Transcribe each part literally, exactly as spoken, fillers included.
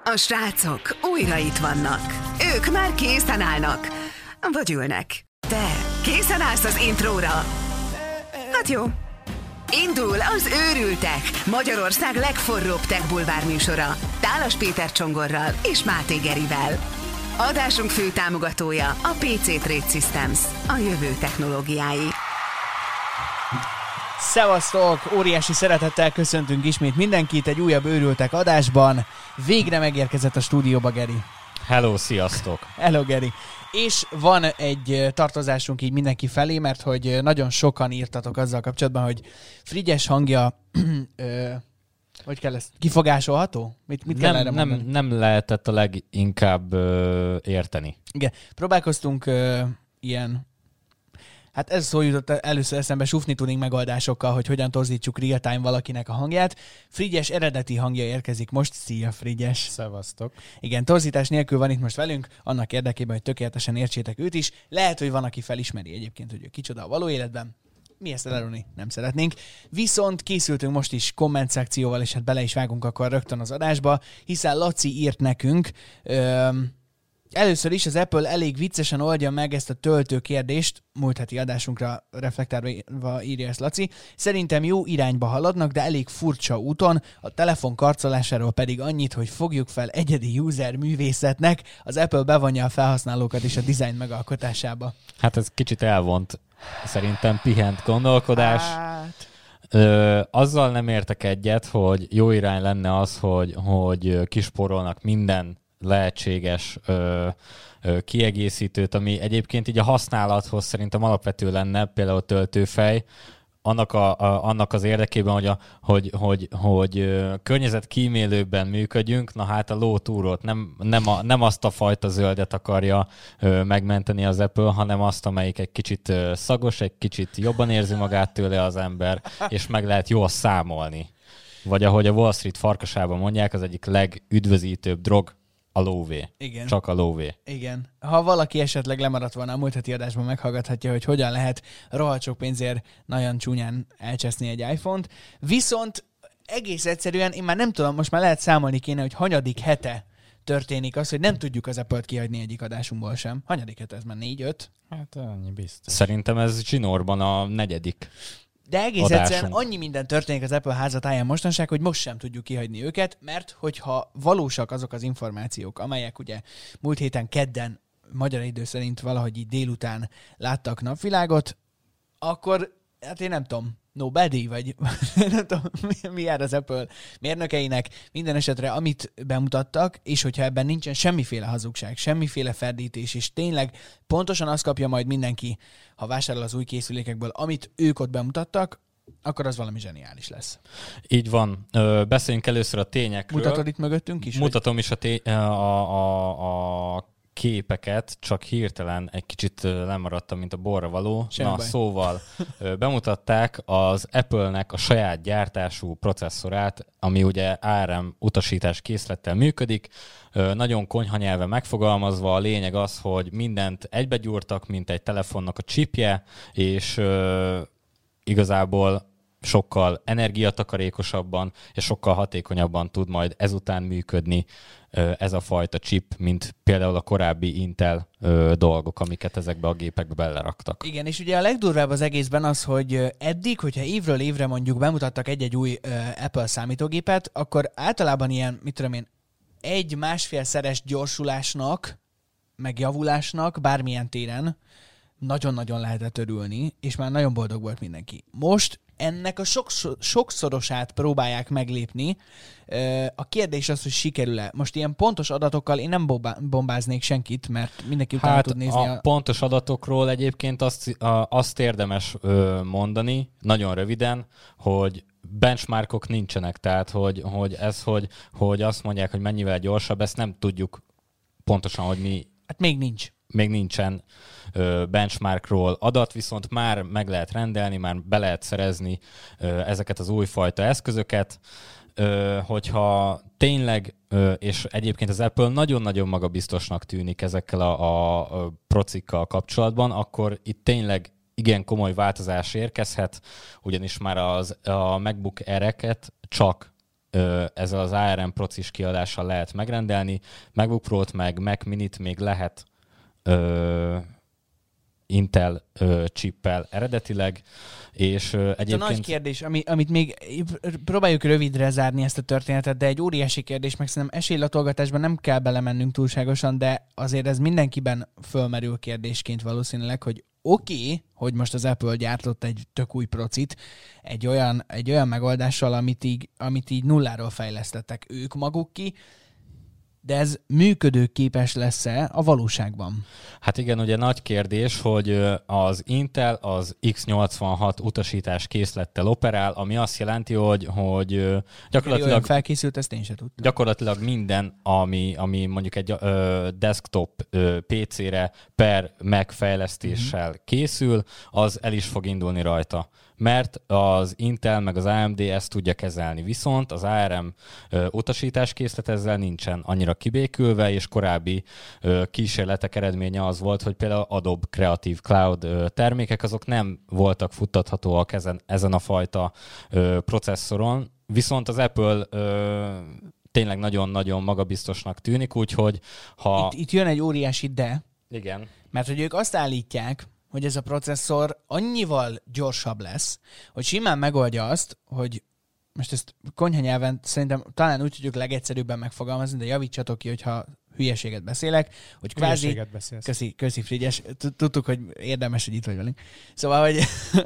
A srácok újra itt vannak. Ők már készen állnak. Vagy ülnek. Te készen állsz az intróra? Hát jó. Indul az Őrültek, Magyarország legforróbb tech bulvár műsora. Tálas Péter Csongorral és Máté Gerivel. Adásunk fő támogatója a pé cé Trade Systems, a jövő technológiái. Szevasztok! Óriási szeretettel köszöntünk ismét mindenkit egy újabb Őrültek adásban. Végre megérkezett a stúdióba Geri. Hello, sziasztok! Hello, Geri. És van egy tartozásunk így mindenki felé, mert hogy nagyon sokan írtatok azzal kapcsolatban, hogy Frigyes hangja ö, hogy kell ezt? Kifogásolható? Mit, mit kell nem, erre mondani? nem, nem lehetett a leginkább ö, érteni. Igen. Próbálkoztunk ö, ilyen, hát ez szó jutott először eszembe sufni tuning megoldásokkal, hogy hogyan torzítsuk real-time valakinek a hangját. Frigyes eredeti hangja érkezik most. Szia, Frigyes! Szevasztok! Igen, torzítás nélkül van itt most velünk, annak érdekében, hogy tökéletesen értsétek őt is. Lehet, hogy van, aki felismeri egyébként, hogy ő kicsoda a való életben. Mi ezt elárulni nem szeretnénk. Viszont készültünk most is komment szekcióval, és hát bele is vágunk akkor rögtön az adásba, hiszen Laci írt nekünk. Öm, először is az Apple elég viccesen oldja meg ezt a töltő kérdést, múlt heti adásunkra reflektálva írja ezt Laci. Szerintem jó irányba haladnak, de elég furcsa úton, a telefon karcolásáról pedig annyit, hogy fogjuk fel egyedi user művészetnek, az Apple bevonja a felhasználókat is a design megalkotásába. Hát ez kicsit elvont, szerintem pihent gondolkodás. Hát... Ö, azzal nem értek egyet, hogy jó irány lenne az, hogy, hogy kisporolnak minden lehetséges ö, ö, kiegészítőt, ami egyébként így a használathoz szerintem alapvető lenne, például töltőfej, annak, a, a, annak az érdekében, hogy, a, hogy, hogy, hogy ö, környezetkímélőbben működjünk, na hát a low túrót, nem, nem, a, nem azt a fajta zöldet akarja ö, megmenteni az Apple, hanem azt, amelyik egy kicsit ö, szagos, egy kicsit jobban érzi magát tőle az ember, és meg lehet jól számolni. Vagy ahogy a Wall Street farkasában mondják, az egyik legüdvözítőbb drog a lóvé. Igen. Csak a lóvé. Igen. Ha valaki esetleg lemaradt volna a múlt heti adásban, meghallgathatja, hogy hogyan lehet rohadt sok pénzért nagyon csúnyán elcseszni egy iPhone-t. Viszont egész egyszerűen, én már nem tudom, most már lehet számolni kéne, hogy hanyadik hete történik az, hogy nem tudjuk az Apple-t kihagyni egyik adásunkból sem. Hanyadik hete, ez már négy öt? Hát annyi biztos. Szerintem ez zsinórban a negyedik. De egész adásunk. egyszerűen annyi minden történik az Apple házatáján mostanság, hogy most sem tudjuk kihagyni őket, mert hogyha valósak azok az információk, amelyek ugye múlt héten kedden, magyar idő szerint valahogy így délután láttak napvilágot, akkor hát én nem tudom, nobody, vagy nem tudom, mi jár az Apple mérnökeinek, minden esetre amit bemutattak, és hogyha ebben nincsen semmiféle hazugság, semmiféle ferdítés, és tényleg pontosan azt kapja majd mindenki, ha vásárol az új készülékekből, amit ők ott bemutattak, akkor az valami zseniális lesz. Így van. Ö, beszéljünk először a tényekről. Mutatod itt mögöttünk is? Mutatom vagy? is a, té- a, a, a képeket, csak hirtelen egy kicsit lemaradtam, mint a borra való. Semmi Na, baj. szóval bemutatták az Apple-nek a saját gyártású processzorát, ami ugye á er em utasítás készlettel működik. Nagyon konyha nyelven megfogalmazva, a lényeg az, hogy mindent egybegyúrtak, mint egy telefonnak a chipje, és igazából sokkal energiatakarékosabban és sokkal hatékonyabban tud majd ezután működni ez a fajta chip, mint például a korábbi Intel dolgok, amiket ezekbe a gépekbe beleraktak. Igen, és ugye a legdurvább az egészben az, hogy eddig, hogyha évről évre mondjuk bemutattak egy-egy új Apple számítógépet, akkor általában ilyen, mit tudom én, egy-másfélszeres gyorsulásnak, meg javulásnak bármilyen téren nagyon-nagyon lehetett örülni, és már nagyon boldog volt mindenki. Most ennek a sokszor, sokszorosát próbálják meglépni. A kérdés az, hogy sikerül-e. Most ilyen pontos adatokkal én nem bombáznék senkit, mert mindenki utána hát tud nézni. a A pontos adatokról egyébként azt, azt érdemes mondani, nagyon röviden, hogy benchmarkok nincsenek, tehát hogy, hogy ez, hogy, hogy azt mondják, hogy mennyivel gyorsabb, ezt nem tudjuk pontosan, hogy mi... Hát még nincs. Még nincsen benchmarkról adat, viszont már meg lehet rendelni, már be lehet szerezni ezeket az újfajta eszközöket, hogyha tényleg, és egyébként az Apple nagyon-nagyon magabiztosnak tűnik ezekkel a, a procikkal kapcsolatban, akkor itt tényleg igen komoly változás érkezhet, ugyanis már az, a MacBook Air-eket csak ezzel az á er em procis kiadással lehet megrendelni. MacBook Pro-t meg Mac Minit még lehet ö, Intel ö, chippel eredetileg, és ö, egyébként... A nagy kérdés, ami, amit még próbáljuk rövidre zárni ezt a történetet, de egy óriási kérdés, meg szerintem esélylatolgatásban nem kell belemennünk túlságosan, de azért ez mindenkiben fölmerül kérdésként valószínűleg, hogy oké, okay, hogy most az Apple gyártott egy tök új procit, egy olyan, egy olyan megoldással, amit így, amit így nulláról fejlesztettek ők maguk ki, de ez működőképes lesz-e a valóságban? Hát igen, ugye nagy kérdés, hogy az Intel az iksz nyolcvanhat utasítás készlettel operál, ami azt jelenti, hogy, hogy gyakorlatilag... felkészült, ezt én sem tudtam. Gyakorlatilag minden, ami, ami mondjuk egy ö, desktop ö, pé cére per Mac fejlesztéssel uh-huh. készül, az el is fog indulni rajta. Mert az Intel meg az á em dé ezt tudja kezelni. Viszont az á er em ö, utasításkészlet ezzel nincsen annyira kibékülve, és korábbi ö, kísérletek eredménye az volt, hogy például Adobe Creative Cloud ö, termékek azok nem voltak futtathatóak ezen, ezen a fajta ö, processzoron, viszont az Apple ö, tényleg nagyon-nagyon magabiztosnak tűnik, úgyhogy ha... Itt, itt jön egy óriási de, igen. Mert hogy ők azt állítják, hogy ez a processzor annyival gyorsabb lesz, hogy simán megoldja azt, hogy most ezt konyha nyelven szerintem talán úgy tudjuk legegyszerűbben megfogalmazni, de javítsatok ki, hogyha hülyeséget beszélek, hogy kvázi... Hülyeséget beszélsz. Köszi, köszi Frigyes. Tudtuk, hogy érdemes, hogy itt vagy velünk. Szóval, hogy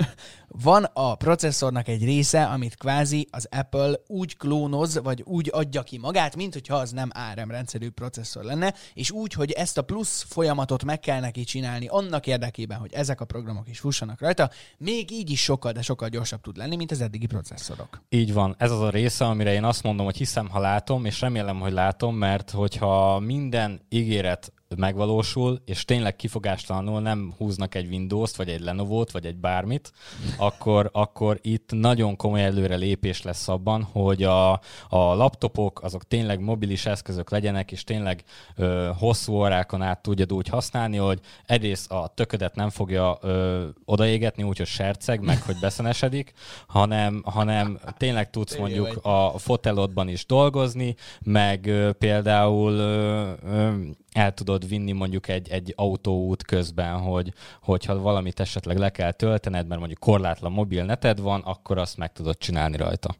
van a processzornak egy része, amit kvázi az Apple úgy klónoz, vagy úgy adja ki magát, mint hogyha az nem á er em rendszerű processzor lenne, és úgy, hogy ezt a plusz folyamatot meg kell neki csinálni annak érdekében, hogy ezek a programok is fussanak rajta, még így is sokkal, de sokkal gyorsabb tud lenni, mint az eddigi processzorok. Így van. Ez az a része, amire én azt mondom, hogy hiszem, ha látom, és remélem, hogy látom, mert hogyha minden ígéret megvalósul, és tényleg kifogástalanul nem húznak egy Windows-t, vagy egy Lenovo-t, vagy egy bármit, akkor, akkor itt nagyon komoly előrelépés lesz abban, hogy a, a laptopok azok tényleg mobilis eszközök legyenek, és tényleg ö, hosszú órákon át tudjad úgy használni, hogy egyrészt a töködet nem fogja ö, odaégetni, úgyhogy serceg, meg hogy beszenesedik, hanem, hanem tényleg tudsz mondjuk a fotelodban is dolgozni, meg ö, például ö, ö, el tudod vinni mondjuk egy, egy autóút közben, hogy, hogyha valamit esetleg le kell töltened, mert mondjuk korlátlan mobil neted van, akkor azt meg tudod csinálni rajta.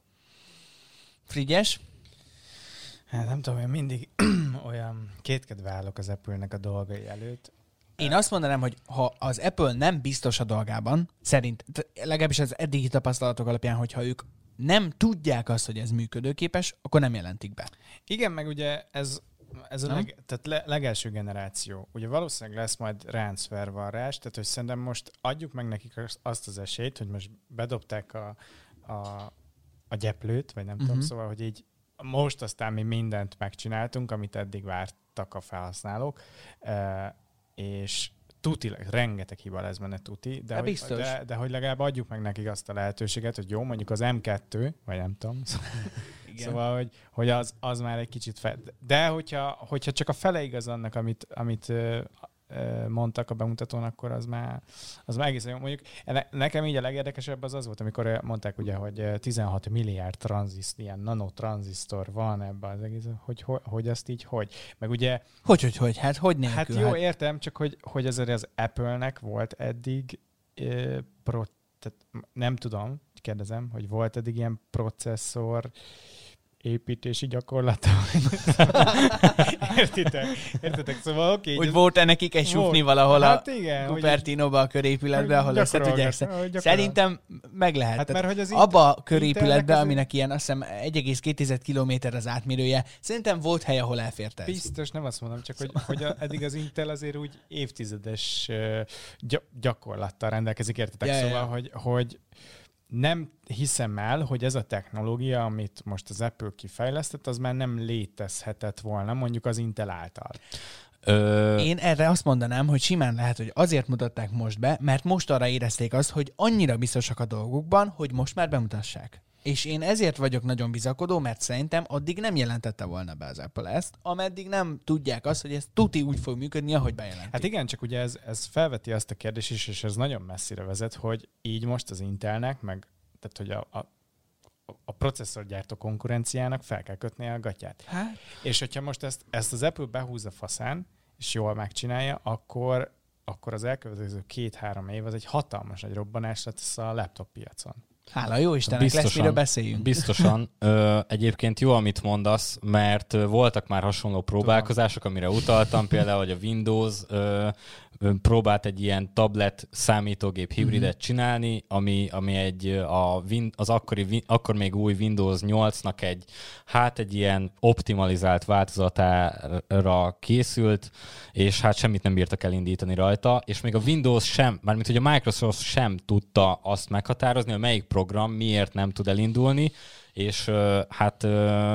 Frigyes? Hát nem tudom, én mindig olyan kétkedve állok az Apple-nek a dolgai előtt. Én azt mondanám, hogy ha az Apple nem biztos a dolgában, szerint, legalábbis az eddigi tapasztalatok alapján, hogyha ők nem tudják azt, hogy ez működőképes, akkor nem jelentik be. Igen, meg ugye ez Ez a leg, tehát le, legelső generáció. Ugye valószínűleg lesz majd ráncvervarrás, tehát hogy szerintem most adjuk meg nekik azt az esélyt, hogy most bedobták a, a, a gyeplőt, vagy nem uh-huh. tudom, szóval, hogy így most aztán mi mindent megcsináltunk, amit eddig vártak a felhasználók, e, és tutileg, rengeteg hiba lesz benne tuti, de, hogy, de, de hogy legalább adjuk meg nekik azt a lehetőséget, hogy jó, mondjuk az em kettő, vagy nem tudom, igen. Szóval, hogy, hogy az, az már egy kicsit fel... De hogyha, hogyha csak a fele igaz annak, amit, amit ö, ö, mondtak a bemutatón, akkor az már, az már egészen jó. Mondjuk nekem így a legérdekesebb az az volt, amikor mondták ugye, hogy tizenhat milliárd tranzisztor, ilyen nanotranzisztor van ebben az egész, hogy, hogy, hogy azt így hogy. Meg ugye... Hogy, hogy, hogy? Hát hogy nélkül? Hát jó, hát... értem, csak hogy, hogy azért az Apple-nek volt eddig ö, pro, tehát nem tudom, kérdezem, hogy volt eddig ilyen processzor építési gyakorlata. Értitek? Értitek? Szóval oké. Okay, hogy volt-e nekik egy sufni valahol hát igen, a Cupertino-ba a körépületben, ahol ezt tudják. Szerintem meg lehet. Hát, mert, hogy az abba a körépületben, aminek ilyen azt hiszem egy egész két kilométer az átmérője, szerintem volt hely, ahol elfért ez. Biztos, nem azt mondom, csak hogy, hogy a, eddig az Intel azért úgy évtizedes uh, gyakorlattal rendelkezik, értitek? Ja, szóval, ja. hogy, hogy nem hiszem el, hogy ez a technológia, amit most az Apple kifejlesztett, az már nem létezhetett volna, mondjuk az Intel által. Ö... Én erre azt mondanám, hogy simán lehet, hogy azért mutatták most be, mert most arra érezték azt, hogy annyira biztosak a dolgukban, hogy most már bemutassák. És én ezért vagyok nagyon bizakodó, mert szerintem addig nem jelentette volna be az Apple ezt, ameddig nem tudják azt, hogy ez tuti úgy fog működni, ahogy bejelentik. Hát igen, csak ugye ez, ez felveti azt a kérdést is, és ez nagyon messzire vezet, hogy így most az Intelnek, meg tehát hogy a, a, a processzorgyártó konkurenciának fel kell kötnie a gatyát. Hát? És hogyha most ezt, ezt az Apple behúzza faszán, és jól megcsinálja, akkor, akkor az elkövetkező két-három év az egy hatalmas nagy robbanás lesz a laptop piacon. Hála jó Istennek, lesz miről beszéljünk. Biztosan. Ö, egyébként jó, amit mondasz, mert voltak már hasonló próbálkozások, amire utaltam, például, hogy a Windows ö, próbált egy ilyen tablet számítógép hibridet mm-hmm. csinálni, ami, ami egy a win, az akkori, akkor még új Windows nyolcnak egy, hát egy ilyen optimalizált változatára készült, és hát semmit nem bírtak elindítani rajta, és még a Windows sem, mármint hogy a Microsoft sem tudta azt meghatározni, hogy melyik program miért nem tud elindulni, és hát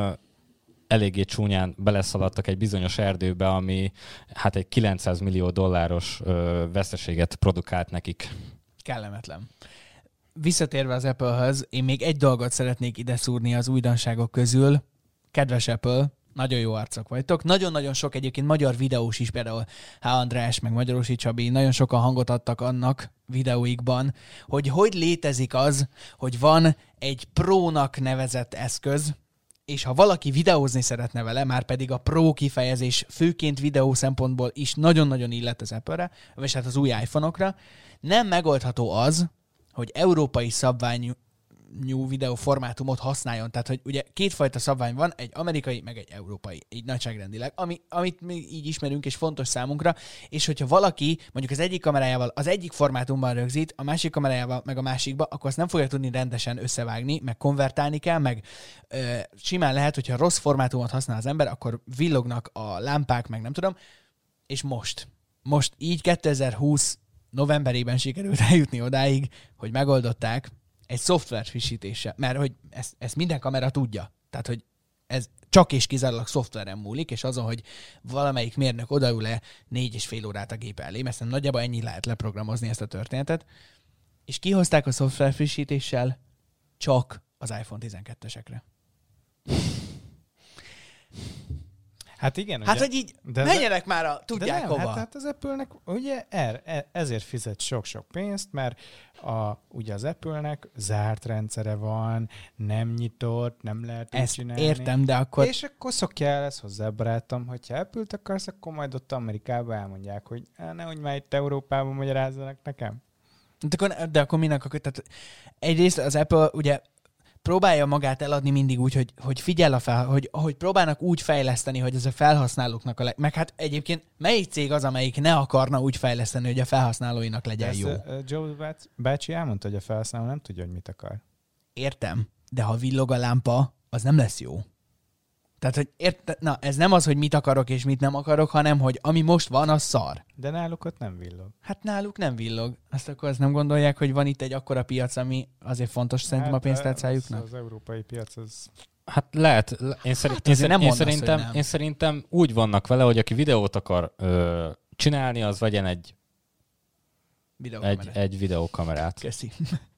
eléggé csúnyán beleszaladtak egy bizonyos erdőbe, ami hát egy kilencszáz millió dolláros veszteséget produkált nekik. Kellemetlen. Visszatérve az Apple-höz, én még egy dolgot szeretnék ide szúrni az újdonságok közül. Kedves Apple, nagyon jó arcok vagytok. Nagyon-nagyon sok egyébként magyar videós is, például H. András, meg Magyarosi Csabi, nagyon sokan hangot adtak annak videóikban, hogy hogy létezik az, hogy van egy Pro-nak nevezett eszköz, és ha valaki videózni szeretne vele, már pedig a Pro kifejezés főként videó szempontból is nagyon-nagyon illet az Apple-re, vagy hát az új iPhone-okra, nem megoldható az, hogy európai szabványú videó formátumot használjon. Tehát, hogy ugye kétfajta szabvány van, egy amerikai, meg egy európai, így nagyságrendileg, ami, amit mi így ismerünk, és fontos számunkra, és hogyha valaki mondjuk az egyik kamerájával az egyik formátumban rögzít, a másik kamerájával meg a másikba, akkor azt nem fogja tudni rendesen összevágni, meg konvertálni kell, meg ö, simán lehet, hogyha rossz formátumot használ az ember, akkor villognak a lámpák, meg nem tudom, és most, most így kétezer-húsz novemberében sikerült eljutni odáig, hogy megoldották egy szoftver frissítése, mert hogy ezt, ezt minden kamera tudja. Tehát, hogy ez csak és kizárólag szoftveren múlik, és azon, hogy valamelyik mérnök odaül-e négy és fél órát a gép elé, mert nagyjából ennyi lehet leprogramozni ezt a történetet, és kihozták a szoftver frissítéssel csak az iPhone tizenkettősekre. Hát igen. Hát, ugye, hogy így menjenek már a tudják nem, hova. Hát, hát az Apple-nek ugye er, ezért fizet sok-sok pénzt, mert a, ugye az Apple-nek zárt rendszere van, nem nyitott, nem lehet úgy ezt csinálni. értem, de akkor... És akkor szokja el ezt hozzá, barátom, hogyha Apple-t akarsz, akkor majd ott Amerikában elmondják, hogy nehogy már itt Európában magyarázzanak nekem. De akkor, de akkor minek akkor... Tehát egyrészt az Apple ugye próbálja magát eladni mindig úgy, hogy, hogy figyel a fel, hogy, hogy próbálnak úgy fejleszteni, hogy ez a felhasználóknak a leg... Meg hát egyébként melyik cég az, amelyik ne akarna úgy fejleszteni, hogy a felhasználóinak legyen ezt jó? Uh, Joe bácsi elmondta, hogy a felhasználó nem tudja, hogy mit akar. Értem, de ha villog a lámpa, az nem lesz jó. Tehát, hogy érte... Na, ez nem az, hogy mit akarok és mit nem akarok, hanem, hogy ami most van, az szar. De náluk ott nem villog. Hát náluk nem villog. Azt akkor azt nem gondolják, hogy van itt egy akkora piac, ami azért fontos szerintem hát, a pénztárcájuknak? Az, az európai piac az... Hát lehet. Én, szerint, hát én, szerint, én, mondasz, szerintem, én szerintem úgy vannak vele, hogy aki videót akar ö, csinálni, az vegyen egy, egy, egy videókamerát. Köszi.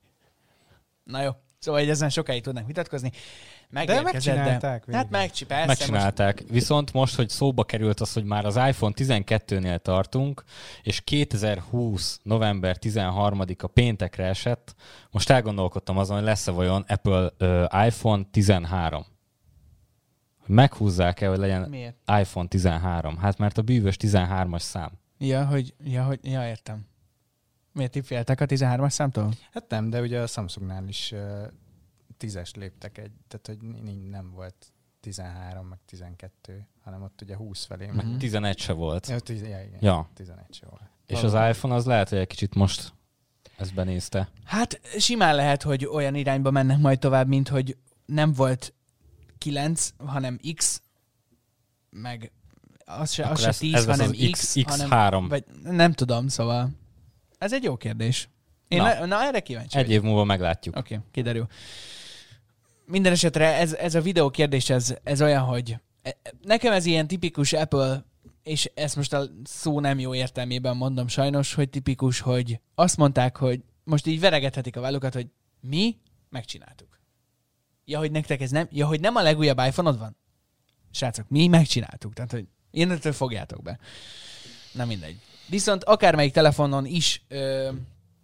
Na jó. Szóval ezen sokáig tudnánk vitatkozni. De megcsinálták. De... Hát megcsinálták. Megcsinálták. Most... Viszont most, hogy szóba került az, hogy már az iPhone tizenkettőnél tartunk, és kétezer-húsz november tizenharmadika péntekre esett, most elgondolkodtam azon, hogy lesz-e vajon Apple uh, iPhone tizenhárom. Meghúzzák-e, hogy legyen Miért? iPhone tizenhárom? Hát mert a bűvös tizenhármas szám. Ja, hogy, ja, hogy, ja, értem. Miért ti féltek a tizenhármas számtól? Hát nem, de ugye a Samsungnál is uh, tízes léptek egy, tehát hogy nem volt tizenhárom, meg tizenkettő, hanem ott ugye húsz felé. Meg uh-huh. tizenegy se volt. Ja, tiz, ja, igen, ja. tizenegy se volt. És az iPhone az lehet, hogy egy kicsit most ezt benézte. Hát simán lehet, hogy olyan irányba mennek majd tovább, mint hogy nem volt kilenc, hanem X, meg az se, az se tíz, hanem X, X, X három. Vagy nem tudom, szóval ez egy jó kérdés. Én na, le, na erre kíváncsi Egy év múlva meglátjuk. Oké, okay, kiderül. Minden esetre ez, ez a videó kérdés, ez, ez olyan, hogy nekem ez ilyen tipikus Apple, és ezt most a szó nem jó értelmében mondom sajnos, hogy tipikus, hogy azt mondták, hogy most így veregethetik a vállukat, hogy mi megcsináltuk. Ja, hogy nektek ez nem, ja, hogy nem a legújabb iPhone-od van? Srácok, mi megcsináltuk. Tehát, hogy innentől fogjátok be. Na mindegy. Viszont akármelyik telefonon is ö,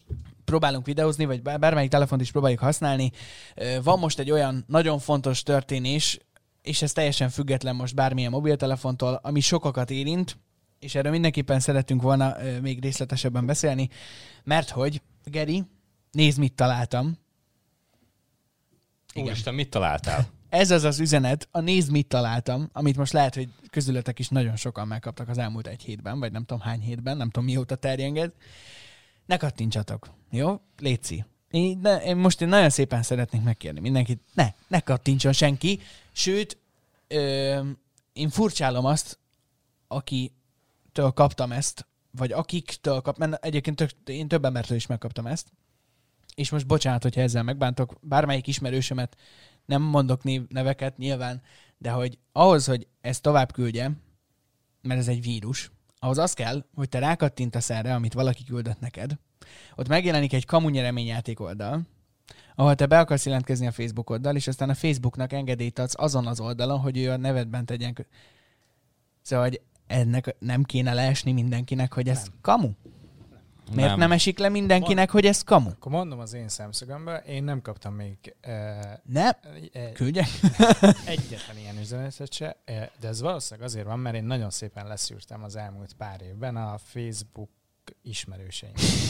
próbálunk videózni, vagy bármelyik telefont is próbáljuk használni. Van most egy olyan nagyon fontos történés, és ez teljesen független most bármilyen mobiltelefontól, ami sokakat érint, és erről mindenképpen szeretünk volna még részletesebben beszélni, mert hogy, Geri, nézd, mit találtam. Igen. Úristen, mit találtál? Ez az az üzenet, a nézd, mit találtam, amit most lehet, hogy közületek is nagyon sokan megkaptak az elmúlt egy hétben, vagy nem tudom hány hétben, nem tudom mióta terjenged. Ne kattintsatok, jó? Léci. Én, ne, én most én nagyon szépen szeretnék megkérni mindenkit, ne, ne kattintson senki, sőt, ö, én furcsálom azt, akitől kaptam ezt, vagy akiktől kaptam, mert egyébként tök, én több embertől is megkaptam ezt, és most bocsánat, hogyha ezzel megbántok, bármelyik ismerősömet, nem mondok név, neveket nyilván, de hogy ahhoz, hogy ezt tovább küldje, mert ez egy vírus, ahhoz az kell, hogy te rákattintasz erre, amit valaki küldött neked, ott megjelenik egy kamu nyereményjáték oldal, ahol te be akarsz jelentkezni a Facebookoddal, és aztán a Facebooknak engedélyt adsz azon az oldalon, hogy ő a nevedben tegyen. Kö- szóval, hogy ennek nem kéne leesni mindenkinek, hogy ez nem. Kamu? Miért nem. nem esik le mindenkinek, Mond, hogy ez kamu? Akkor mondom az én szemszögömből, én nem kaptam még... E, ne, e, küldjek. Egyetlen ilyen üzenetet se, e, de ez valószínűleg azért van, mert én nagyon szépen leszűrtem az elmúlt pár évben a Facebook ismerőseim.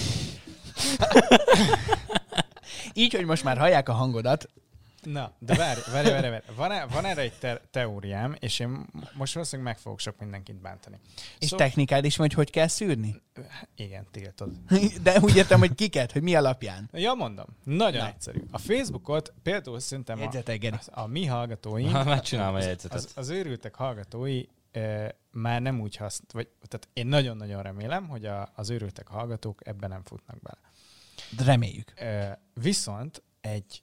Így, hogy most már hallják a hangodat. Na, de várj, várj, várj, várj. Van, van erre egy te- teóriám, és én most valószínűleg meg fogok sok mindenkit bántani. És szóval... technikád is van, hogy hogy kell szűrni? Igen, tiltod. De úgy értem, hogy kiket, hogy mi alapján. Ja, mondom. Nagyon Na. egyszerű. A Facebookot például szerintem a, a, a mi hallgatóink, megcsinálom a jegyzetet. Az, az őrültek hallgatói e, már nem úgy használják, vagy tehát én nagyon-nagyon remélem, hogy a, az őrültek hallgatók ebben nem futnak bele. De reméljük. E, viszont egy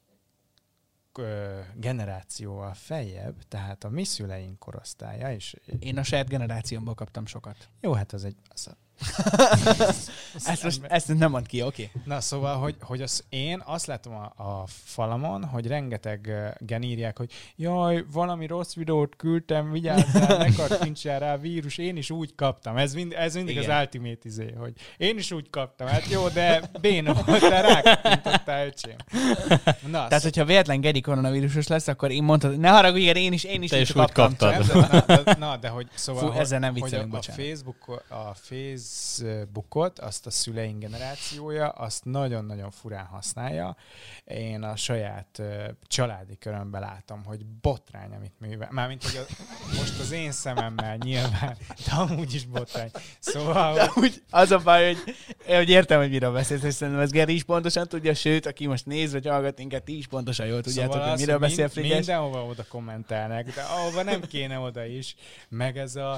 generációval feljebb, tehát a mi szüleink korosztálya, és... Én a saját generációmból kaptam sokat. Jó, hát az egy... Az a... ezt, most, ezt nem mond ki, oké? Okay. Na, szóval, hogy, hogy az, én azt látom a, a falamon, hogy rengeteg gen írják, hogy jaj, valami rossz videót küldtem, vigyázzál, ne kattintsál rá, vírus, én is úgy kaptam. Ez, mind, ez mindig igen. Az ultimate izé, hogy én is úgy kaptam. Hát jó, de béna voltál, rákattintottál, öcsém. Na, tehát, szó... hogyha véletlen Geri koronavírusos lesz, akkor én mondtad, ne haragudj, igen, én is, én is, Te úgy is kaptam. Úgy kaptad. Na, na, na, de hogy szóval, Fú, ezzel nem hogy a, bocsánat. a Facebook, a Facebookot, azt a szüleink generációja, azt nagyon-nagyon furán használja. Én a saját uh, családi körömben látom, hogy botrány, amit művel. Mármint, hogy a, most az én szememmel nyilván, de amúgy is botrány. Szóval... De úgy, az a baj, hogy, hogy értem, hogy miről beszélsz, és szerintem ez Geri is pontosan tudja, sőt, aki most néz, vagy hallgat minket, ti is pontosan jól tudjátok, szóval hogy miről mind, beszél Frigyes. Mindenhova oda kommentelnek, de ahova nem kéne oda is. Meg ez a...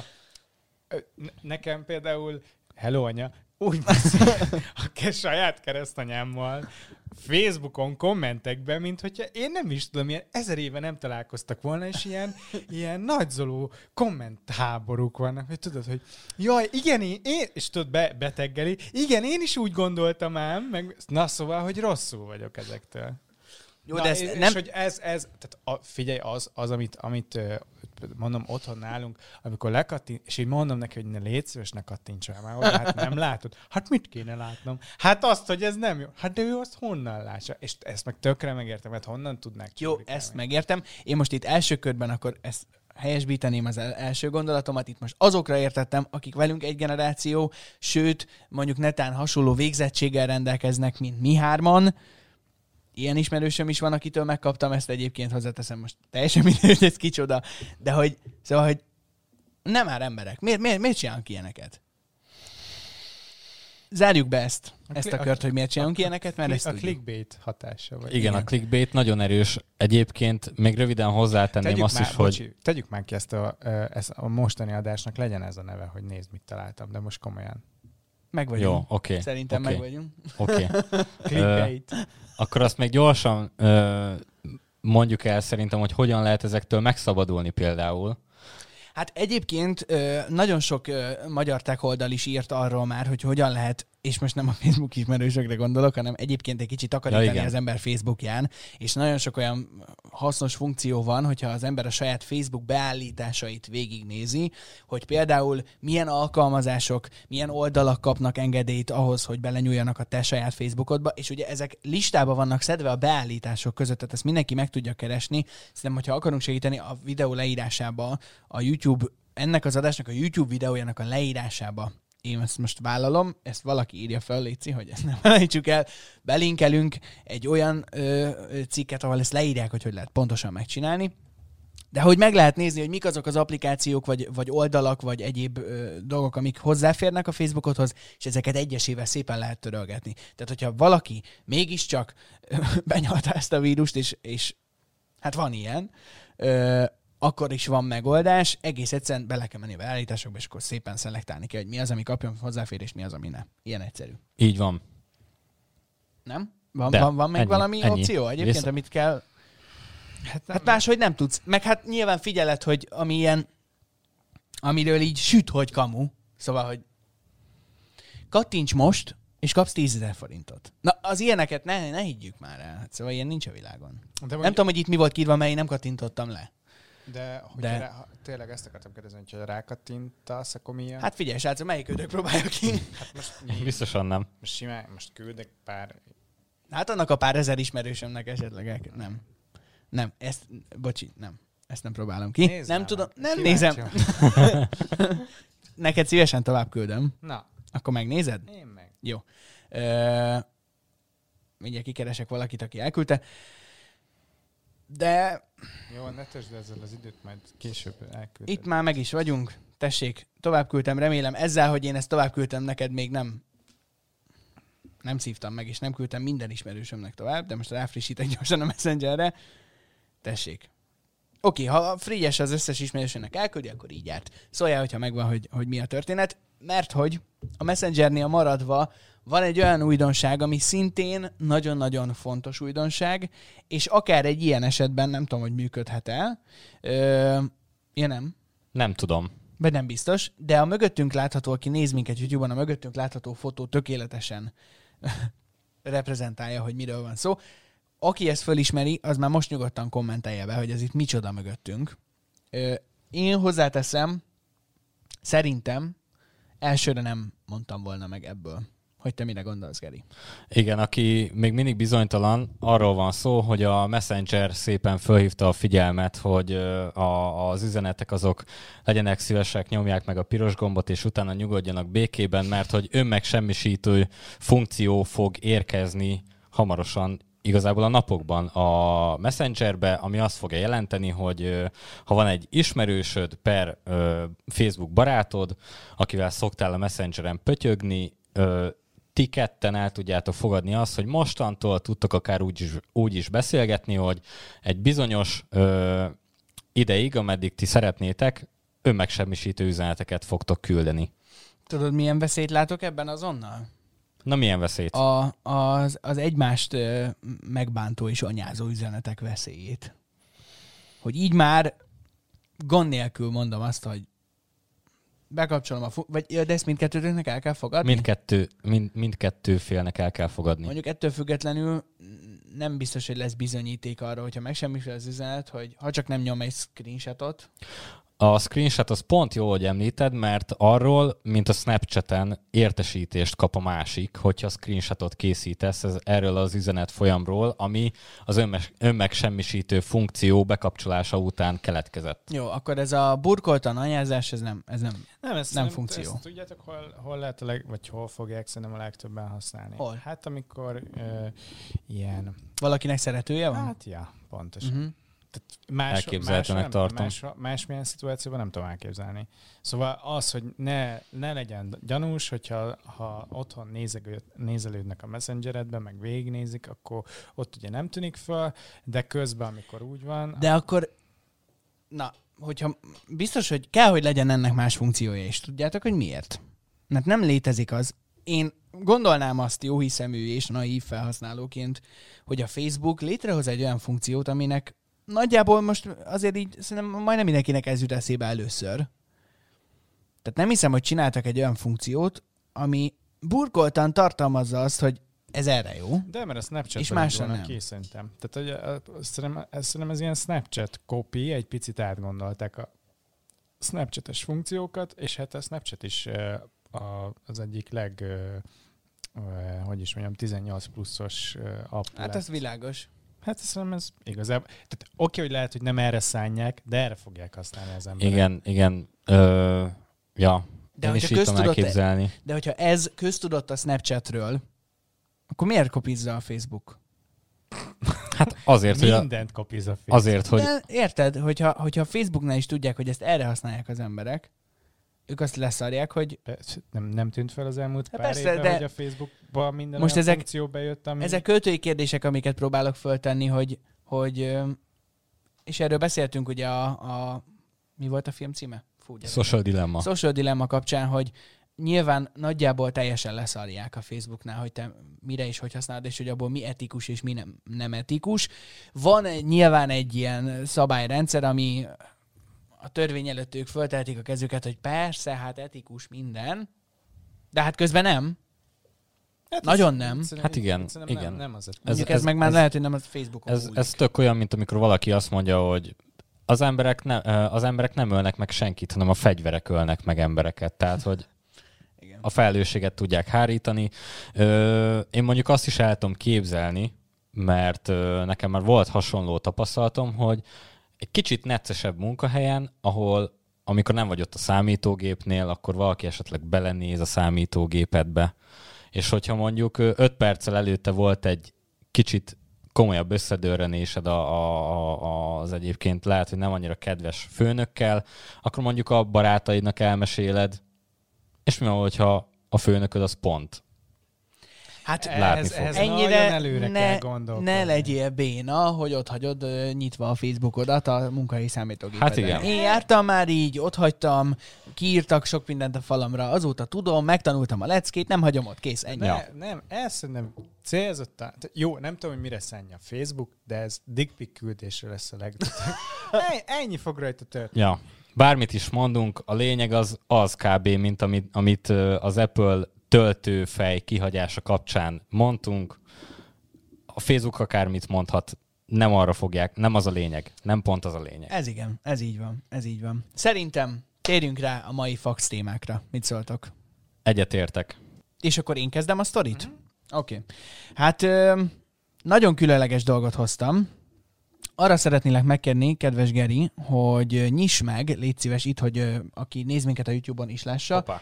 Nekem például, hello anya, úgy beszél a saját keresztanyámmal Facebookon kommentekben, mint hogyha én nem is tudom, ilyen ezer éve nem találkoztak volna, és ilyen, ilyen nagyzoló kommentháborúk vannak, hogy tudod, hogy jaj, igen, én, én és tudod, be, beteggeli, igen, én is úgy gondoltam ám, meg, na szóval, hogy rosszul vagyok ezektől. Jó, na, de ez és, nem... és hogy ez, ez tehát a, figyelj, az, az amit, amit mondom otthon nálunk, amikor lekattint, és így mondom neki, hogy ne légy szíves, ne kattints rá már oda, hát nem látod. Hát mit kéne látnom? Hát azt, hogy ez nem jó. Hát de ő azt honnan látja? És ezt meg tökre megértem, mert honnan tudnák? Jó, ezt megértem. Én most itt első körben akkor ezt helyesbíteném az első gondolatomat. Itt most azokra értettem, akik velünk egy generáció, sőt, mondjuk netán hasonló végzettséggel rendelkeznek, mint mi hárman. Ilyen ismerősöm is van, akitől megkaptam ezt, egyébként hozzáteszem, most teljesen mindegy, hogy ez kicsoda, de hogy, szóval, hogy nem már emberek. Miért, miért, miért csinálunk ilyeneket? Zárjuk be ezt, a ezt a kört, hogy miért csinálunk a, ilyeneket, mert a, ezt a tudjuk. clickbait hatása. Vagy igen, igen, a clickbait nagyon erős. Egyébként még röviden hozzátenném tegyük azt már, is, bocsi, hogy... Tegyük már ki ezt a, ezt a mostani adásnak, legyen ez a neve, hogy nézd, mit találtam, de most komolyan. Meg vagyunk. Jó, oké. Okay, Szerintem okay. meg vagyunk. Oké. Okay. Clickbait. Akkor azt még gyorsan ö, mondjuk el szerintem, hogy hogyan lehet ezektől megszabadulni például. Hát egyébként ö, nagyon sok ö, magyar tech oldal is írt arról már, hogy hogyan lehet és most nem a Facebook ismerősökre gondolok, hanem egyébként egy kicsit takarítani ja, az ember Facebookján, és nagyon sok olyan hasznos funkció van, hogyha az ember a saját Facebook beállításait végignézi, hogy például milyen alkalmazások, milyen oldalak kapnak engedélyt ahhoz, hogy belenyúljanak a te saját Facebookodba, és ugye ezek listában vannak szedve a beállítások között, tehát ezt mindenki meg tudja keresni. Szerintem, hogyha akarunk segíteni, a videó leírásába, a YouTube, ennek az adásnak a YouTube videójának a leírásába, én ezt most vállalom, ezt valaki írja fel, létszi, hogy ezt nem felejtsük el, belinkelünk egy olyan ö, cikket, ahol ezt leírják, hogy hogy lehet pontosan megcsinálni, de hogy meg lehet nézni, hogy mik azok az applikációk, vagy, vagy oldalak, vagy egyéb ö, dolgok, amik hozzáférnek a Facebookodhoz, és ezeket egyesével szépen lehet törölgetni. Tehát, hogyha valaki mégiscsak ö, benyalta ezt a vírust, és, és hát van ilyen, ö, akkor is van megoldás, egész egyszerűen bele kell menni a beállításokba, és akkor szépen szelektálni kell, hogy mi az, ami kapjon hozzáférés, mi az, ami ne. Ilyen egyszerű. Így van. Nem? Van, De, van, van még ennyi, valami ennyi. opció egyébként, Visz... amit kell... Hát, Hát máshogy nem tudsz. Meg hát nyilván figyeled, hogy ami ilyen, amiről így süt, hogy kamu. Szóval, hogy kattints most, és kapsz tízezer forintot. Na, az ilyeneket ne, ne higgyük már el. Hát szóval ilyen nincs a világon. De nem tudom, hogy itt mi volt kiírva, mert én nem kattintottam le. De, hogy De... Rá, ha, tényleg ezt akartam kérdezni, hogy rákattintasz, akkor milyen? Hát figyelj, srácok, melyik ödök próbálja ki? Hát most, mi? Biztosan nem. Most simán, most küldek pár... Hát annak a pár ezer ismerősömnek esetleg el... Nem. Nem, ezt, bocsi, nem. Ezt nem próbálom ki. Nézd nem már, tudom, nem kíváncsi nézem. Neked szívesen tovább küldöm. Na. Akkor megnézed? Én meg. Jó. Ö... Mindjárt kikeresek valakit, aki elküldte. De... Jó, ne tesd ezzel az időt, majd később elküldöd. Itt már meg is vagyunk. Tessék, tovább küldtem, remélem. Ezzel, hogy én ezt tovább küldtem, neked még nem nem szívtam meg, és nem küldtem minden ismerősömnek tovább, de most ráfrissítek gyorsan a Messengerre. Tessék. Oké, ha frigyes az összes ismerősömnek elküldi, akkor így járt. Szóljál, hogyha megvan, hogy, hogy mi a történet. Mert hogy a Messengernél maradva van egy olyan újdonság, ami szintén nagyon-nagyon fontos újdonság, és akár egy ilyen esetben nem tudom, hogy működhet el. Ö, ja nem. Nem tudom. Vagy nem biztos, de a mögöttünk látható, aki néz minket YouTube-on, a mögöttünk látható fotó tökéletesen reprezentálja, hogy miről van szó. Aki ezt fölismeri, az már most nyugodtan kommentelje be, hogy ez itt micsoda mögöttünk. Ö, én hozzáteszem, szerintem elsőre nem mondtam volna meg ebből. Hogy te mire gondolsz, Geri? Igen, aki még mindig bizonytalan, arról van szó, hogy a Messenger szépen fölhívta a figyelmet, hogy a, az üzenetek azok legyenek szívesek, nyomják meg a piros gombot, és utána nyugodjanak békében, mert hogy önmegsemmisítő funkció fog érkezni hamarosan, igazából a napokban a Messengerbe, ami azt fogja jelenteni, hogy ha van egy ismerősöd per Facebook barátod, akivel szoktál a Messengeren pötyögni, ti ketten el tudjátok fogadni azt, hogy mostantól tudtok akár úgy is, úgy is beszélgetni, hogy egy bizonyos ö, ideig, ameddig ti szeretnétek, önmegsemmisítő üzeneteket fogtok küldeni. Tudod, milyen veszélyt látok ebben azonnal? Na, milyen veszélyt? A, az, az egymást ö, megbántó és anyázó üzenetek veszélyét. Hogy így már gond nélkül mondom azt, hogy bekapcsolom a... Fu- vagy, de ezt mindkettőtöknek el kell fogadni? Mindkettő, mind, mindkettő félnek el kell fogadni. Mondjuk ettől függetlenül nem biztos, hogy lesz bizonyíték arra, hogyha megsemmisül az üzenet, hogy ha csak nem nyom egy screenshotot. A screenshot az pont jó, hogy említed, mert arról, mint a Snapchaten értesítést kap a másik, hogyha screenshotot készítesz ez, erről az üzenet folyamról, ami az önme- önmegsemmisítő funkció bekapcsolása után keletkezett. Jó, akkor ez a burkoltan anyázás, ez nem, ez nem, Nem, ezt nem nem funkció. Ezt tudjátok, hol, hol lehet a leg, vagy hol fogják szerintem a legtöbben használni? Hol? Hát amikor ö, ilyen... Valakinek szeretője van? Hát ja, pontosan. Uh-huh. Más, Elképzelhetőnek más, tartom. Más, másmilyen szituációban nem tudom elképzelni. Szóval az, hogy ne, ne legyen gyanús, hogyha ha otthon nézegő, nézelődnek a Messengeredben, meg végignézik, akkor ott ugye nem tűnik föl, de közben, amikor úgy van... De akkor, na, hogyha biztos, hogy kell, hogy legyen ennek más funkciója is. Tudjátok, hogy miért? Mert nem létezik az. Én gondolnám azt jó hiszemű és naív felhasználóként, hogy a Facebook létrehoz egy olyan funkciót, aminek nagyjából most azért így szerintem majdnem mindenkinek ez jut eszébe először. Tehát nem hiszem, hogy csináltak egy olyan funkciót, ami burkoltan tartalmazza azt, hogy ez erre jó. De mert a Snapchat és másra nem. Ki, szerintem. Tehát, hogy a, a, szerintem, ez, szerintem ez ilyen Snapchat copy, egy picit átgondolták a Snapchat-es funkciókat, és hát a Snapchat is a, az egyik leg, hogy is mondjam, tizennyolc pluszos app. Hát lett. ez világos. Hát szerintem ez igazából, tehát oké, hogy lehet, hogy nem erre szánják, de erre fogják használni az emberek. Igen, igen. Ö, ja, de én is így tudom elképzelni. De hogyha ez köztudott a Snapchatről, akkor miért kopizza a Facebook? Hát azért, hogy... Mindent kopíz a Facebook. Azért, hogy... De érted, hogyha, hogyha a Facebooknál is tudják, hogy ezt erre használják az emberek, ők azt leszarják, hogy... Nem, nem tűnt fel az elmúlt hát pár persze, évben, de hogy a Facebookban minden most olyan ezek, funkció bejött, ami... Ezek költői kérdések, amiket próbálok föltenni, hogy, hogy és erről beszéltünk ugye a, a mi volt a film címe? Fú, Social Dilemma. Social Dilemma kapcsán, hogy nyilván nagyjából teljesen leszarják a Facebooknál, hogy te mire is hogy használod, és hogy abból mi etikus és mi nem, nem etikus. Van nyilván egy ilyen szabályrendszer, ami a törvény előtt ők föltehetik a kezüket, hogy persze, hát etikus minden, de hát közben nem. Hát nagyon nem. Hát igen, igen. Nem, nem az Mondjuk ez, ez meg már ez, lehet, hogy nem a Facebookon ez, ez tök olyan, mint amikor valaki azt mondja, hogy az emberek, ne, az emberek nem ölnek meg senkit, hanem a fegyverek ölnek meg embereket. Tehát, hogy igen. A felelősséget tudják hárítani. Ö, én mondjuk azt is el tudom képzelni, mert ö, nekem már volt hasonló tapasztalatom, hogy egy kicsit neccesebb munkahelyen, ahol amikor nem vagy ott a számítógépnél, akkor valaki esetleg belenéz a számítógépedbe, és hogyha mondjuk öt perccel előtte volt egy kicsit komolyabb összedörrenésed a, a, a, az egyébként lehet, hogy nem annyira kedves főnökkel, akkor mondjuk a barátaidnak elmeséled, és mi van, hogyha a főnököd az pont. Hát ez, ez ennyire előre ne, kell gondolkodni. Ne legyél béna, hogy ott hagyod uh, nyitva a Facebookodat a munkahelyi számítógépeden. Hát igen. Én jártam már így, ott hagytam, kiírtak sok mindent a falamra, azóta tudom, megtanultam a leckét, nem hagyom ott, kész, ennyi. Ne, nem, ezt szerintem célzottan, jó, nem tudom, hogy mire szánja a Facebook, de ez dickpic küldésre lesz a legtöbb. Ennyi fog rajta történni. Ja. Bármit is mondunk, a lényeg az az kb. Mint amit, amit az Apple töltőfej kihagyása kapcsán mondtunk. A Facebook akármit mondhat, nem arra fogják, nem az a lényeg, nem pont az a lényeg. Ez igen, ez így van, ez így van. Szerintem térjünk rá a mai fax témákra. Mit szóltok? Egyetértek. És akkor én kezdem a sztorit? Mm-hmm. Oké. Okay. Hát ö, nagyon különleges dolgot hoztam. Arra szeretnélek megkérni, kedves Geri, hogy nyiss meg, légy szíves itt, hogy ö, aki néz minket a YouTube-on is lássa. Hoppá.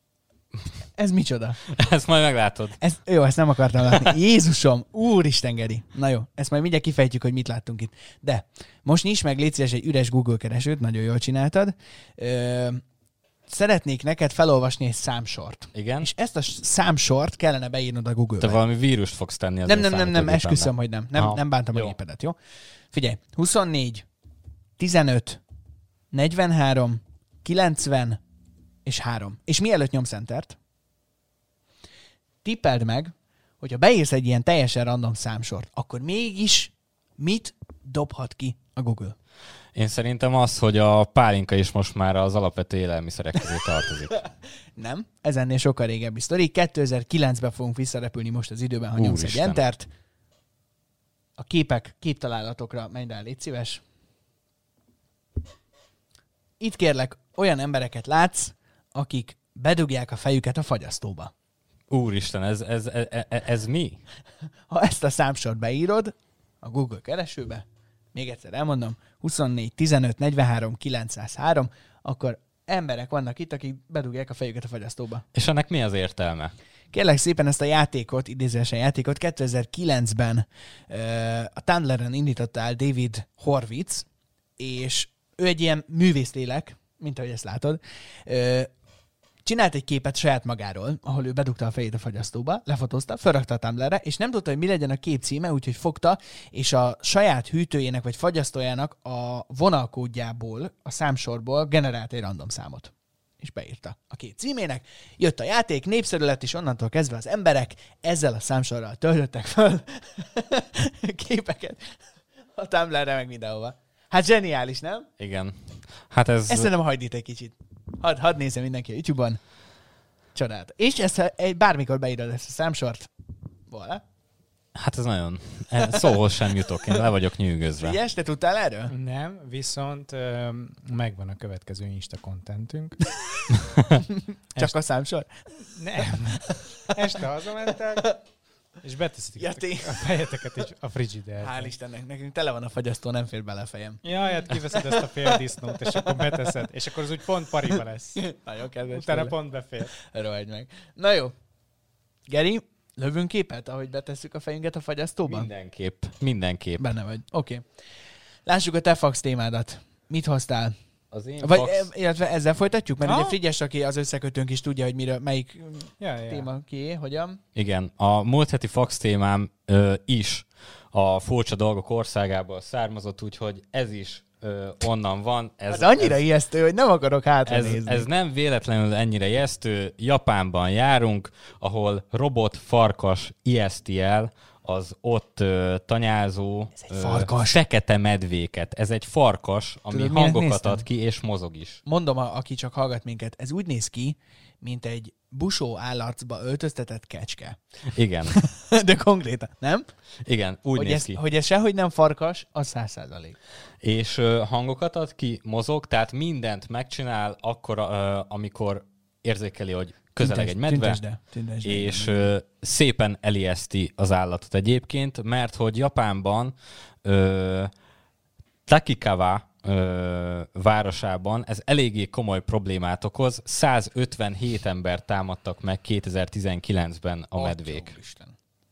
Ez micsoda? Ezt majd meglátod. Ez, jó, ezt nem akartam látni. Jézusom, úristen, Geri. Na jó, ezt majd mindjárt kifejtjük, hogy mit láttunk itt. De most nyisd meg, légy szíves, egy üres Google keresőt, nagyon jól csináltad. Ö, szeretnék neked felolvasni egy számsort. Igen? És ezt a számsort kellene beírnod a Google-be. Te valami vírust fogsz tenni az Nem, nem, nem, nem, esküszöm, hogy nem. Nem, ah, nem bántam jó. A gépedet, jó? Figyelj, huszonnégy, tizenöt, negyvenhárom, kilencven és három. És mielőtt nyomsz Entert, tippeld meg, hogyha beírsz egy ilyen teljesen random számsort, akkor mégis mit dobhat ki a Google? Én szerintem az, hogy a pálinka is most már az alapvető élelmiszerek közé tartozik. Nem, ez ennél sokkal régebbi sztori. kétezer-kilencben fogunk visszarepülni most az időben, ha nyomsz egy Entert. A képek, képtalálatokra menj rá, légy szíves. Itt kérlek, olyan embereket látsz, akik bedugják a fejüket a fagyasztóba. Úristen, ez, ez, ez, ez mi? Ha ezt a számsort beírod a Google keresőbe, még egyszer elmondom, huszonnégy, tizenöt, negyvenhárom, kilencszázhárom, akkor emberek vannak itt, akik bedugják a fejüket a fagyasztóba. És ennek mi az értelme? Kérlek szépen ezt a játékot, idézősen játékot kétezer-kilencben uh, a Tumblr-en indította el David Horowitz, és ő egy ilyen művészlélek, mint ahogy ezt látod, uh, csinált egy képet saját magáról, ahol ő bedugta a fejét a fagyasztóba, lefotózta, felrakta a Tumblr-re, és nem tudta, hogy mi legyen a kép címe, úgyhogy fogta, és a saját hűtőjének vagy fagyasztójának a vonalkódjából, a számsorból generált egy random számot. És beírta a kép címének. Jött a játék, népszerű lett, és onnantól kezdve az emberek ezzel a számsorral töltöttek föl képeket a Tumblr-re, meg mindenhova. Hát zseniális, nem? Igen. Hát ez... Ezt nem hagyd itt egy kicsit. Hadd had nézze mindenki a YouTube-on. Csodálat. És ezt egy bármikor beírod ezt a számsort. Voilà. Hát ez nagyon... Szóhoz sem jutok, én le vagyok nyűgözve. Figyelj, te tudtál erről? Nem, viszont ö, megvan a következő Insta contentünk. Csak a számsor? Nem. Este hazamentek, és beteszitek Ja, a tény. fejeteket és a frigiderbe. Hál' Istennek, nekünk tele van a fagyasztó, nem fér bele a fejem. Jaj, hát kiveszed ezt a fél disznót, és akkor beteszed, és akkor az úgy pont pariba lesz. Nagyon kedves. Utána tőle. pont befér. Rohagy meg. Na jó. Geri, lövünk képet, ahogy betesszük a fejünket a fagyasztóba? Mindenképp, mindenképp. Benne vagy. Oké. Okay. Lássuk a te fax témádat. Mit hoztál? Az én Vagy, fax... illetve ezzel folytatjuk? Mert Ha? ugye Frigyes, aki az összekötőnk is tudja, hogy miről, melyik Ja, ja. téma kié, hogyan. Igen, a múlt heti fax témám ö, is a furcsa dolgok országából származott, úgyhogy ez is ö, onnan van. Ez, Ez annyira ez, ijesztő, hogy nem akarok hátra ez, nézni. ez nem véletlenül ennyire ijesztő. Japánban járunk, ahol robot farkas ijeszti el az ott ö, tanyázó egy farkas. fekete medvéket. Ez egy farkas, ami Tudod, miért hangokat néztem? ad ki, és mozog is. Mondom, a, aki csak hallgat minket, ez úgy néz ki, mint egy busó állarcba öltöztetett kecske. Igen, De konkrétan, nem? igen, úgy hogy néz ez, ki. hogy ez sehogy nem farkas, az száz százalék. És ö, hangokat ad ki, mozog, tehát mindent megcsinál akkor, ö, amikor érzékeli, hogy közeleg egy medve, Tüntesd el, tüntesd el. és ö, szépen elijeszti az állatot egyébként, mert hogy Japánban ö, Takikawa ö, városában ez eléggé komoly problémát okoz. százötvenhét ember támadtak meg kétezer-tizenkilencben a medvék. Úristen.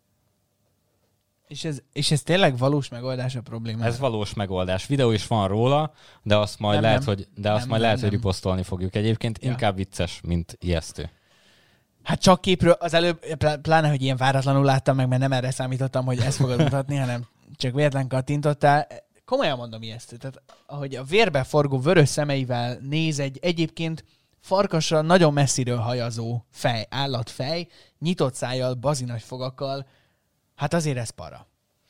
És ez, és ez tényleg valós megoldás a problémára? Ez valós megoldás. Videó is van róla, de azt majd Nem, lehet, nem. hogy, de azt Nem, majd nem, lehet, hogy nem. riposztolni fogjuk. Egyébként Ja. inkább vicces, mint ijesztő. Hát csak képről, az előbb, plá- pláne, hogy ilyen váratlanul láttam meg, mert nem erre számítottam, hogy ezt fogod mutatni, hanem csak véletlen kattintottál. Komolyan mondom ijesztő. Tehát, ahogy a vérbe forgó vörös szemeivel néz egy egyébként farkasra nagyon messziről hajazó fej, állatfej, nyitott szájjal, bazinagy fogakkal, hát azért ez para.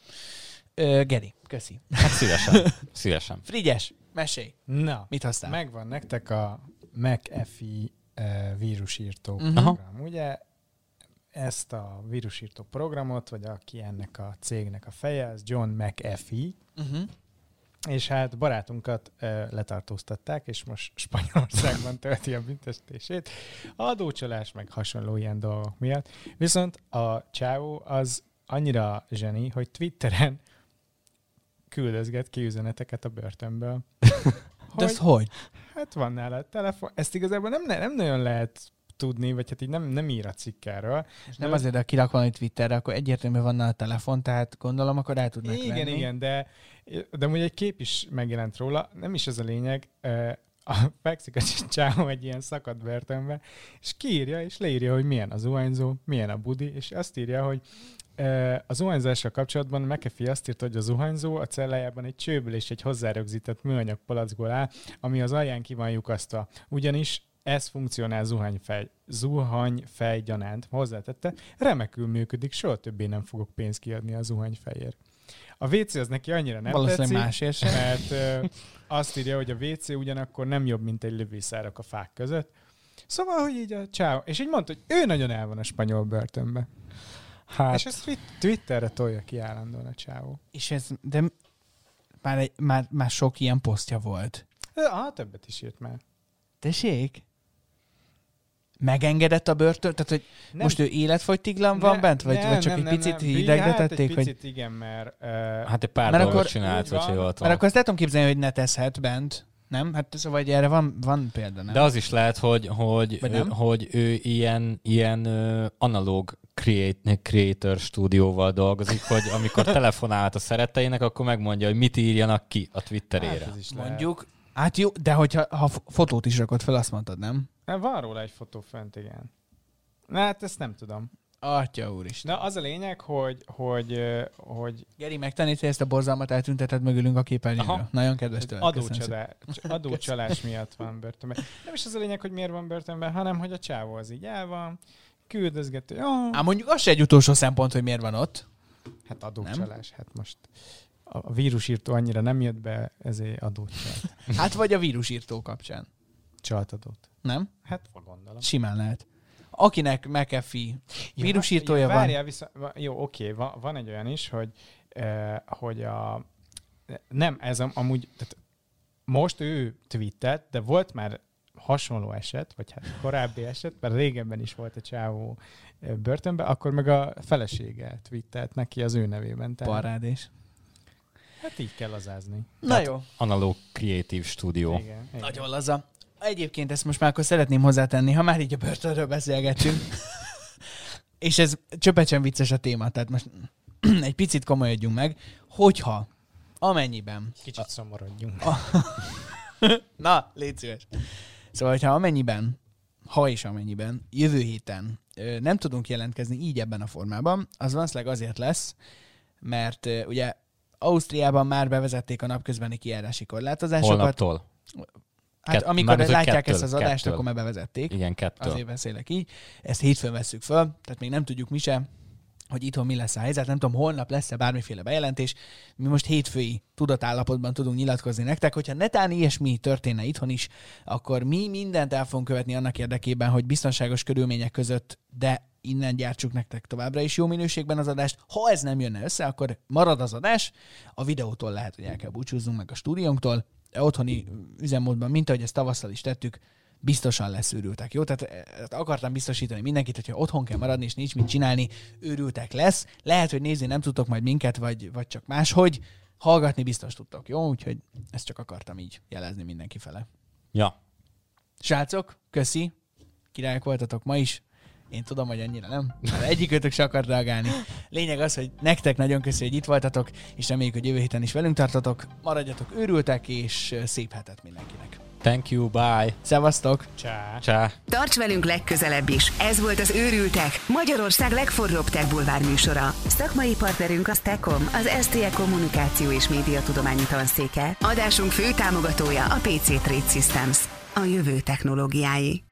Ö, Geri, köszi. Hát szívesen. szívesen. Frigyes, mesélj. Na, Mit hoztál? megvan nektek a McAfee uh, vírusírtó Mhm. program, ugye? Ezt a vírusírtó programot, vagy aki ennek a cégnek a feje, az John McAfee, Uh-huh. és hát barátunkat uh, letartóztatták, és most Spanyolországban tölti a büntetését. Adócsalás, meg hasonló ilyen dolgok miatt. Viszont a csávó az annyira zseni, hogy Twitteren küldözget ki üzeneteket a börtönből. De ez hogy? Hát van nála a telefon. Ezt igazából nem, nem nagyon lehet tudni, vagy hát így nem, nem ír a cikk erről. És nem azért, de kirak valami Twitterre, akkor egyértelműen van nála a telefon, tehát gondolom, akkor el tudnak Igen, venni. igen, de, de ugye egy kép is megjelent róla, nem is ez a lényeg, a fekszik a csávó egy ilyen szakadt börtönbe, és kiírja, és leírja, hogy milyen a zuhanyzó, milyen a budi, és azt írja, hogy a zuhanyzással kapcsolatban McAfee azt írta, hogy a zuhanyzó a cellájában egy csőből és egy hozzárögzített műanyag palackból áll, ami az alján ki van lyukasztva. Ugyanis ez funkcionál zuhanyfej, zuhanyfej gyanánt, hozzátette, remekül működik, soha többé nem fogok pénzt kiadni a zuhanyfejért. A vé cé az neki annyira nem Valószínűleg tetszik, másért sem. mert ö, azt írja, hogy a vé cé ugyanakkor nem jobb, mint egy lövészárak a fák között. Szóval, hogy így a csáv, és így mondta, hogy ő nagyon el van a spanyol börtönbe. Hát, És ezt twit- Twitterre tolja ki állandóan a csávó. És ez, de már, egy, már, már sok ilyen posztja volt. Ah, többet is írt már. Tessék? Megengedett a börtön? Tehát, hogy Nem, most ő életfogytiglan van ne- bent? Vagy, nem, vagy csak nem, egy nem, picit nem. hidegre Hát tették? egy Hogy... picit igen, mert... Uh, hát egy pár Mert dolgot akkor- csinált, úgy hogy van. jól Mert akkor azt el tudom képzelni, hogy ne teszhet bent. Nem? Hát szóval hogy erre van, van példa, nem? De az is lehet, hogy, hogy, Vagy ő, nem? hogy ő ilyen, ilyen uh, analóg create, creator stúdióval dolgozik, hogy amikor telefonálhat a szeretteinek, akkor megmondja, hogy mit írjanak ki a Twitterére. hát ez is lehet. Mondjuk. Hát jó, de hogyha ha fotót is rakod fel, azt mondtad, nem? Van róla egy fotó fönt, igen. Na, hát ezt nem tudom. Atya úristen. Na, az a lényeg, hogy, hogy, ö, hogy Geri, megtanít, hogy ezt a borzalmat eltünteted mögülünk a képernyőről. Aha. Nagyon kedves tőle. Köszönöm adócsalás, adócsalás miatt van börtönben. Nem is az a lényeg, hogy miért van börtönben, hanem hogy a csávó az így el van, küldözgető, jó, szépen. Ám mondjuk az se egy utolsó szempont, hogy miért van ott. hát adócsalás, hát most a vírusírtó annyira nem jött be, ezért adót csalt. Hát vagy a vírusírtó kapcsán. Csalt adót. Nem? Hát gondolom. Simán lehet. akinek McAfee vírusírtója van... Várjál vissza, jó, oké, van, van egy olyan is, hogy, eh, hogy a... Nem, ez amúgy... Tehát most ő tweetelt, de volt már hasonló eset, vagy hát korábbi eset, mert régebben is volt a csávó börtönben, akkor meg a felesége tweetelt neki az ő nevében. Parádés. Hát így kell lazázni. Na Tehát jó. Analóg Creative Studio. Igen, igen. Nagyon laza. Egyébként ezt most már akkor szeretném hozzátenni, ha már így a börtönről beszélgetünk. És ez csöpecsen vicces a téma, tehát most egy picit komolyodjunk meg, hogyha amennyiben... Kicsit szomorodjunk. A... Na, légy szíves. Szóval, hogyha amennyiben, ha és amennyiben jövő héten ö, nem tudunk jelentkezni így ebben a formában, az valószínűleg azért lesz, mert ö, ugye Ausztriában már bevezették a napközbeni kijárási korlátozásokat. Holnaptól. Hát Kett- amikor már látják kettől, ezt az adást, kettől. akkor már bevezették. Igen, kettől. Azért beszélek így. Ezt hétfőn vesszük föl, tehát még nem tudjuk mi sem, hogy itthon mi lesz a helyzet. Nem tudom, holnap lesz-e bármiféle bejelentés. Mi most hétfői tudatállapotban tudunk nyilatkozni nektek. Hogyha netán ilyesmi történne itthon is, akkor mi mindent el fogunk követni annak érdekében, hogy biztonságos körülmények között, de innen gyártsuk nektek továbbra is jó minőségben az adást. Ha ez nem jönne össze, akkor marad az adás. A videótól lehet, hogy el kell búcsúzzunk meg a stúdiónktól. Otthoni üzemmódban, mint ahogy ezt tavasszal is tettük, biztosan lesz őrültek. Jó? Tehát akartam biztosítani mindenkit, hogyha otthon kell maradni, és nincs mit csinálni, őrültek lesz. Lehet, hogy nézni nem tudtok majd minket, vagy, vagy csak máshogy. Hallgatni biztos tudtok, jó? Úgyhogy ezt csak akartam így jelezni mindenki fele. Ja. Srácok, köszi. Királyok voltatok ma is. Én tudom, hogy annyira nem. Mert egyikőtök se akar reagálni. Lényeg az, hogy nektek nagyon köszi, hogy itt voltatok, és reméljük, hogy jövő héten is velünk tartotok. Maradjatok őrültek, és szép hetet mindenkinek. Thank you, bye. Szevasztok! Csá. Csá. Tarts velünk legközelebb is. Ez volt az Őrültek, Magyarország legforróbb tech bulvár műsora. Szakmai partnerünk a Stekom, az es té e Kommunikáció és Médiatudományi Tanszéke. Adásunk fő támogatója a pé cé Trade Systems, a jövő technológiái.